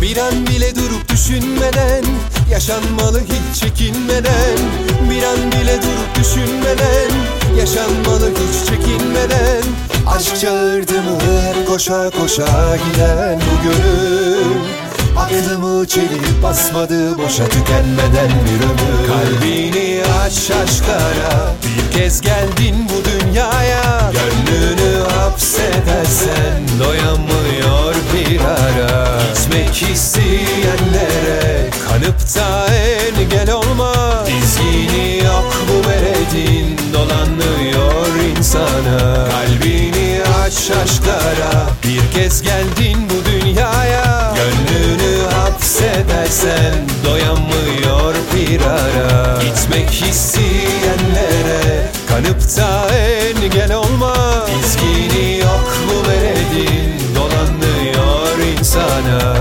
Bir an bile durup düşünmeden, yaşanmalı hiç çekinmeden. Bir an bile durup düşünmeden, yaşanmalı hiç çekinmeden. Aşk çağırdı mı her koşa koşa giden bu gönül, aklımı çelip basmadı boşa tükenmeden bir ömür. Kalbini aç aşklara, bir kez geldin bu dünyaya. Gönlünü hapsedersen doyamıyor bir ara. Gitmek isteyenlere kanıp da engel olma. Dizgini yok bu meredin, dolanıyor insana. Kalbini aç aşklara, bir kez geldin bu dünyaya. Gönlünü hapsedersen doyamıyor bir ara. Gitmek isteyenlere kanıp da engel olma. Dizgini yok bu meredin, dolanıyor insana.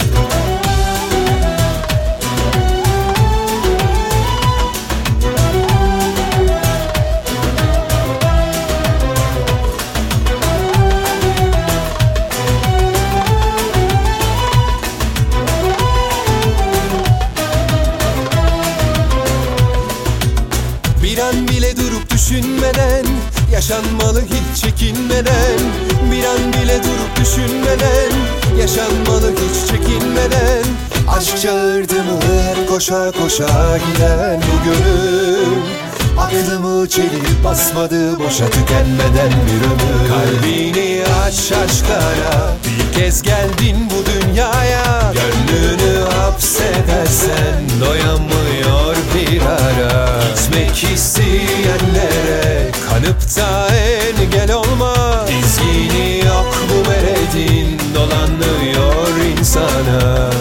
Bir an bile durup düşünmeden, yaşanmalı hiç çekinmeden. Bir an bile durup düşünmeden, yaşanmalı hiç çekinmeden. Aşk çağırdı mı her koşa koşa giden bu gönül, aklımı çelip basmadı boşa tükenmeden bir ömür. Kalbini aç aşklara, bir kez geldin bu dünyaya. Gönlünü hapsedersen doyamıyor bir ara. Gitmek isteyenlere kanıp da engel olma. Dizgini yok bu meredin, dolanıyor insana.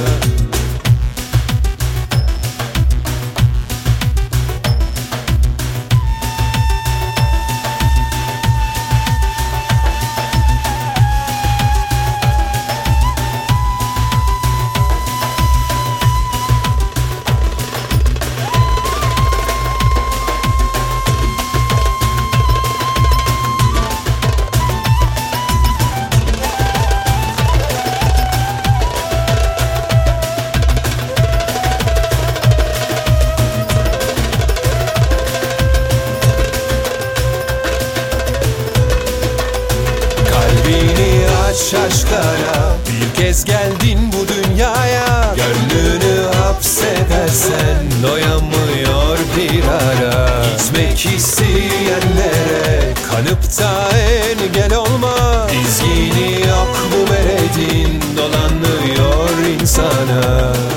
Aç aşklara, bir kez geldin bu dünyaya. Gönlünü hapsedersen doyamıyor bir ara. Gitmek isteyenlere kanıp da engel olma. Dizgini yok bu meredin, dolanıyor insana.